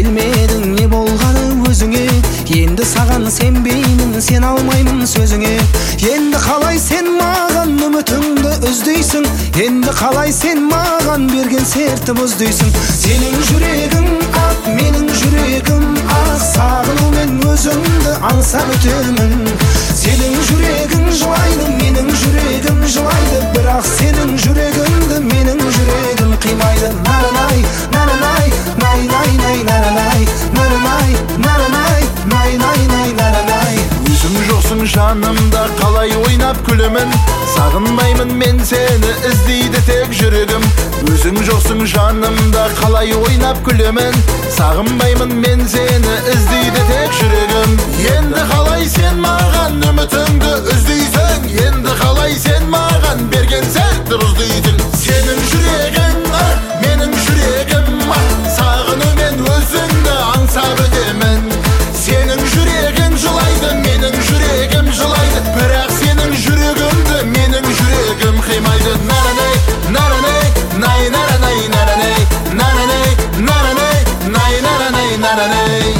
білмедің не болғаны өзіңе. Енді саған сенбеймін, сен алмаймын сөзіңе. Енді қалай сен маған үмітіңді үздейсің? Енді қалай сен маған берген сертті бұздайсың? Сенің жүрегің ақ, менің жүрегім ақ, сағынумен өзіңді аңсап өтемін. Сенің жүрегің жылайды, менің жүрегім жылайды, бірақ сенің жүрегіңді менің жүрегім қимайды. Наранай, наранай, най най най наранай, наранай, наранай, най най най наранай. Өзің жоқсың жанымда, қалай ойнап күлемін, сағынбаймын мен сені, іздейді тек жүрегім. Өзің жоқсың жанымда, қалай ойнап күлемін, сағынбаймын мен сені, іздейді тек жүрегім. Енді қалай сен маған үмітіңді үздейсің? Енді қалай сен маған берген сәтті бұздайсың? Сенің жүрегің ақ, менің жүрегім ақ, сағынумен өзіңді аңсап өтемін. Сенің жүрегің жылайды, менің жүрегім жылайды, бірақ сенің жүрегіңді менің жүрегім қимайды. Наранай, наранай, най наранай, наранай, наранай, наранай, най наранай, наранай.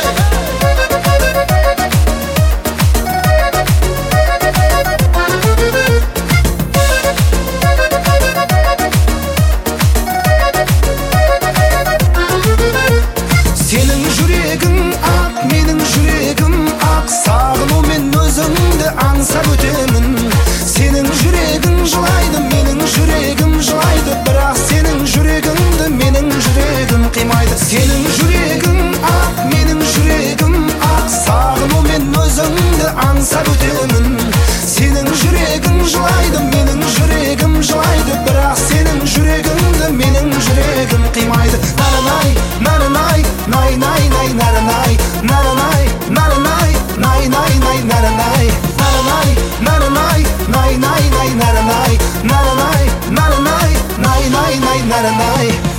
Сенің жүрегің ақ, менің жүрегім ақ, сағынумен өзіңді аңсап өтемін. Сенің жүрегің жылайды, менің жүрегім жылайды, бірақ сенің жүрегіңді менің жүрегім қимайды. Сенің жүрегің ақ, менің жүрегім ақ, сағынумен өзіңді аңсап өтемін. Сенің жүрегің жылайды, менің жүрегім жылайды, бірақ сенің жүрегіңді менің жүрегім қимайды. Наранай, наранай, най най най наранай, наранай, наранай, най най най наранай, наранай, наранай, най най най наранай, наранай, наранай, най най най наранай.